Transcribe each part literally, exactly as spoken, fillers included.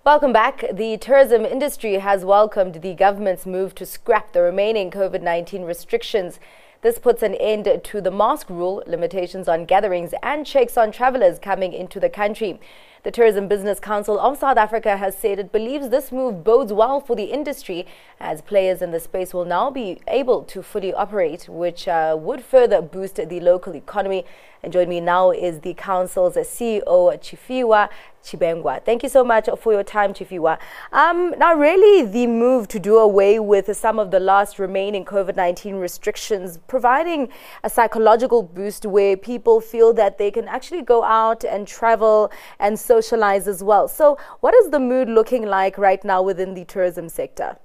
Welcome back. The tourism industry has welcomed the government's move to scrap the remaining COVID nineteen restrictions. This puts an end to the mask rule, limitations on gatherings and checks on travellers coming into the country. The Tourism Business Council of South Africa has said it believes this move bodes well for the industry, as players in the space will now be able to fully operate, which uh, would further boost the local economy. And join me now is the council's C E O, Chifiwa Chibengwa. Thank you so much for your time, Chifiwa. Um, now, really, the move to do away with some of the last remaining COVID nineteen restrictions, providing a psychological boost where people feel that they can actually go out and travel and socialize as well. So what is the mood looking like right now within the tourism sector?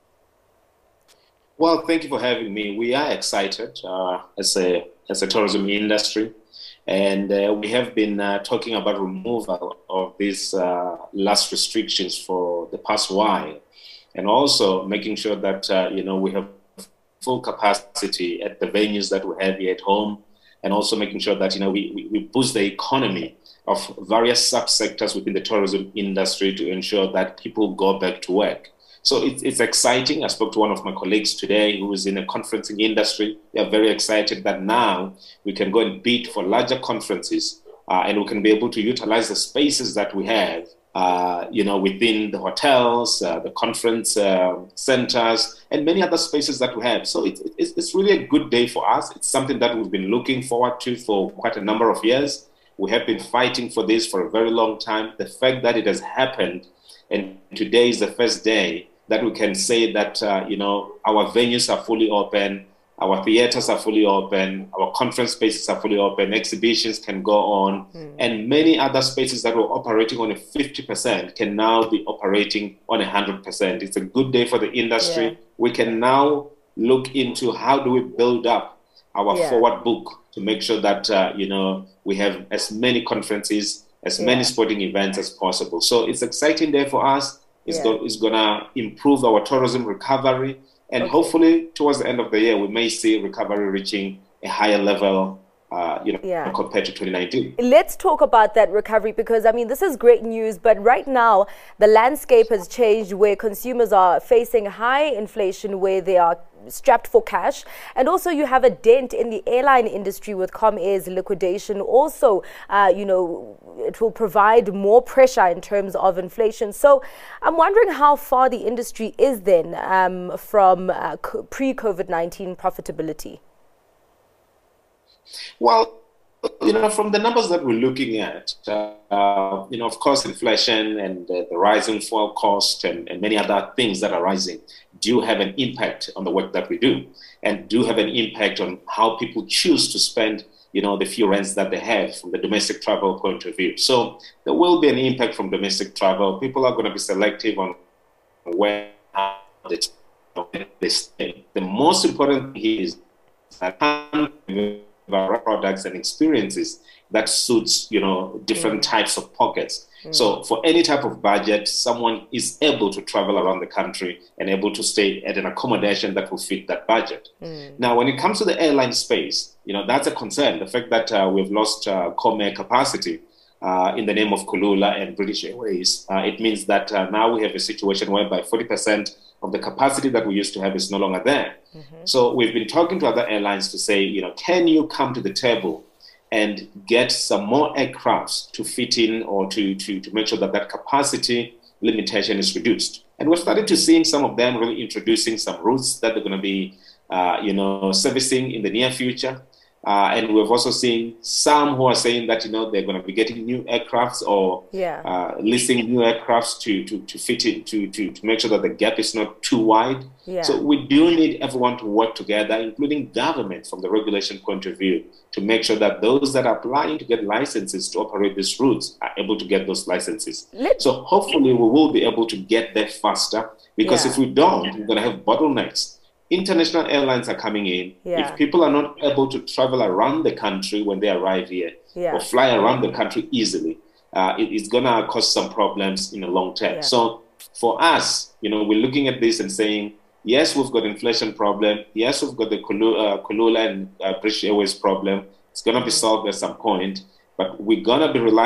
Well, thank you for having me. We are excited uh, as a as a tourism industry. And uh, we have been uh, talking about removal of these uh, last restrictions for the past while, and also making sure that uh, you know we have full capacity at the venues that we have here at home, and also making sure that you know we, we, we boost the economy of various subsectors within the tourism industry to ensure that people go back to work. So it's, it's exciting. I spoke to one of my colleagues today who is in a conferencing industry. They are very excited that now we can go and bid for larger conferences uh, and we can be able to utilize the spaces that we have, uh, you know, within the hotels, uh, the conference uh, centers, and many other spaces that we have. So it's, it's, it's really a good day for us. It's something that we've been looking forward to for quite a number of years. We have been fighting for this for a very long time. The fact that it has happened, and today is the first day that we can say that, uh, you know, our venues are fully open, our theaters are fully open, our conference spaces are fully open, exhibitions can go on, mm. and many other spaces that were operating on a fifty percent can now be operating on one hundred percent. It's a good day for the industry. Yeah. We can now look into how do we build up our yeah. forward book to make sure that, uh, you know, we have as many conferences, as yeah. many sporting events as possible. So it's an exciting day for us. It's, yeah. go, it's going to improve our tourism recovery. And okay. hopefully, towards the end of the year, we may see recovery reaching a higher level uh, you know, yeah. compared to twenty nineteen. Let's talk about that recovery because, I mean, this is great news. But right now, the landscape has changed where consumers are facing high inflation, where they are strapped for cash. And also you have a dent in the airline industry with Comair's liquidation. Also, uh, you know, it will provide more pressure in terms of inflation. So I'm wondering how far the industry is then um, from uh, pre-COVID nineteen profitability. Well, you know, from the numbers that we're looking at, uh, you know, of course, inflation and uh, the rising fuel cost and, and many other things that are rising do have an impact on the work that we do and do have an impact on how people choose to spend, you know, the few rents that they have from the domestic travel point of view. So there will be an impact from domestic travel. People are going to be selective on where they stay. The most important thing is that products and experiences that suits, you know, different mm. types of pockets. Mm. So for any type of budget, someone is able to travel around the country and able to stay at an accommodation that will fit that budget. Mm. Now, when it comes to the airline space, you know, that's a concern. The fact that uh, we've lost uh, Comair capacity uh, in the name of Kulula and British Airways, uh, it means that uh, now we have a situation whereby forty percent of the capacity that we used to have is no longer there. Mm-hmm. So we've been talking to other airlines to say, you know, can you come to the table and get some more aircrafts to fit in or to, to, to make sure that that capacity limitation is reduced? And we're starting to see some of them really introducing some routes that they're going to be, uh, you know, servicing in the near future. Uh, and we've also seen some who are saying that, you know, they're going to be getting new aircrafts or yeah. uh, leasing new aircrafts to, to, to fit in, to, to, to make sure that the gap is not too wide. Yeah. So we do need everyone to work together, including government from the regulation point of view, to make sure that those that are applying to get licenses to operate these routes are able to get those licenses. Let's so hopefully we will be able to get there faster because yeah. if we don't, we're going to have bottlenecks. International airlines are coming in. Yeah. If people are not able to travel around the country when they arrive here yeah. or fly around the country easily, uh, it, it's going to cause some problems in the long term. Yeah. So for us, you know, we're looking at this and saying, yes, we've got inflation problem. Yes, we've got the Kulula, uh, Kulula and uh, British Airways problem. It's going to be solved at some point. But we're going to be relying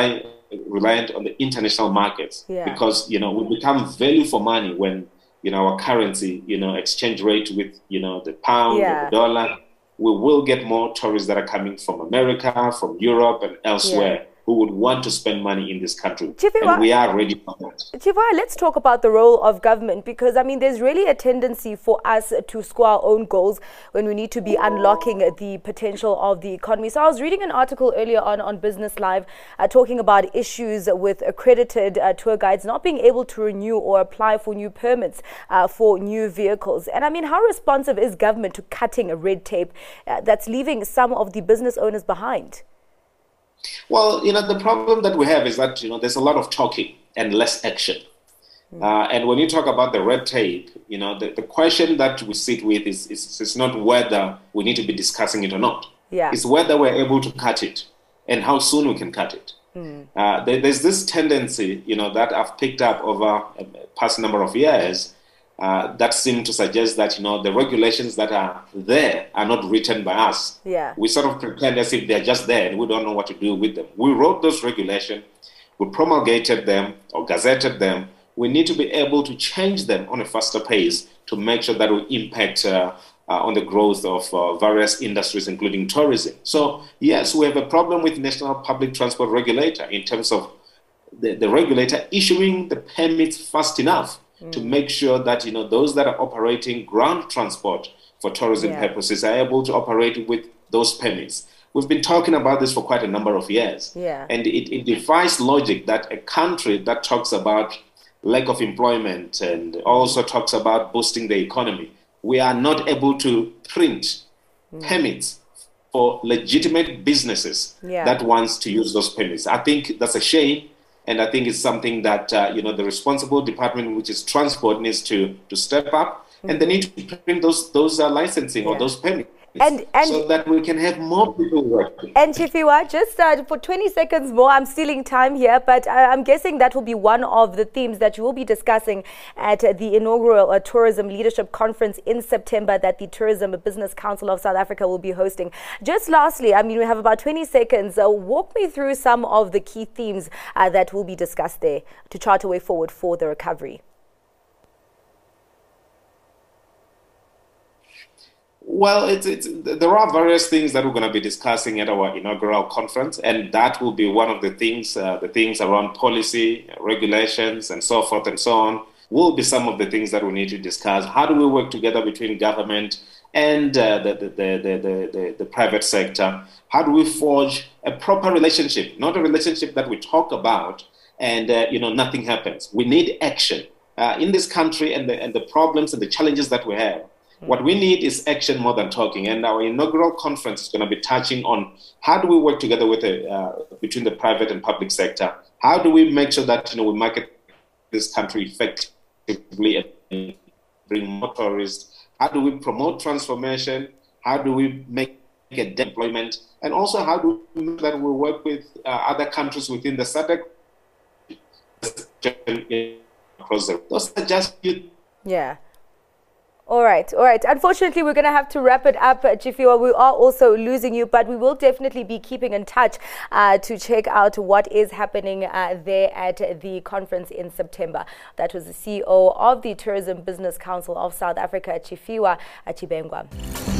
reliant on the international markets yeah. because, you know, we become value for money when, you know, our currency, you know, exchange rate with, you know, the pound yeah. or the dollar, we will get more tourists that are coming from America, from Europe and elsewhere. Yeah. Who would want to spend money in this country. Chifiwa, and we are ready for that. Chifiwa, let's talk about the role of government because, I mean, there's really a tendency for us to score our own goals when we need to be unlocking the potential of the economy. So I was reading an article earlier on on Business Live uh, talking about issues with accredited uh, tour guides not being able to renew or apply for new permits uh, for new vehicles. And I mean, how responsive is government to cutting a red tape uh, that's leaving some of the business owners behind? Well, you know, the problem that we have is that, you know, there's a lot of talking and less action. Mm. Uh, and when you talk about the red tape, you know, the, the question that we sit with is, is, is not whether we need to be discussing it or not. Yeah. It's whether we're able to cut it and how soon we can cut it. Mm. Uh, there, there's this tendency, you know, that I've picked up over a past number of years Uh, that seem to suggest that, you know, the regulations that are there are not written by us. Yeah. We sort of pretend as if they're just there and we don't know what to do with them. We wrote those regulations, we promulgated them or gazetted them. We need to be able to change them on a faster pace to make sure that we impact uh, uh, on the growth of uh, various industries, including tourism. So, yes, we have a problem with National Public Transport Regulator in terms of the, the regulator issuing the permits fast enough to make sure that, you know, those that are operating ground transport for tourism yeah. purposes are able to operate with those permits. We've been talking about this for quite a number of years. Yeah. And it, it defies logic that a country that talks about lack of employment and also talks about boosting the economy, we are not able to print mm. permits for legitimate businesses yeah. that wants to use those permits. I think that's a shame. And I think it's something that, uh, you know, the responsible department, which is transport, needs to, to step up. Mm-hmm. And they need to print those those uh, licensing yeah. or those permits and, and, so that we can have more people working. And Chifiwa, just uh, for twenty seconds more, I'm stealing time here, but I, I'm guessing that will be one of the themes that you will be discussing at uh, the inaugural uh, Tourism Leadership Conference in September that the Tourism Business Council of South Africa will be hosting. Just lastly, I mean, we have about twenty seconds. Uh, walk me through some of the key themes uh, that will be discussed there to chart a way forward for the recovery. Well, it's, it's, there are various things that we're going to be discussing at our inaugural conference, and that will be one of the things, uh, the things around policy, regulations, and so forth and so on, will be some of the things that we need to discuss. How do we work together between government and uh, the, the, the, the, the, the private sector? How do we forge a proper relationship, not a relationship that we talk about and, uh, you know, nothing happens. We need action uh, in this country and the, and the problems and the challenges that we have. What we need is action more than talking, and our inaugural conference is going to be touching on how do we work together with the, uh, between the private and public sector. How do we make sure that, you know, we market this country effectively and bring more tourists? How do we promote transformation? How do we make it employment? And also, how do we make that we work with uh, other countries within the S A D C? Those are just few. Yeah. All right, all right. Unfortunately, we're going to have to wrap it up, Chifiwa. We are also losing you, but we will definitely be keeping in touch uh, to check out what is happening uh, there at the conference in September. That was the C E O of the Tourism Business Council of South Africa, Chifiwa Chibengwa.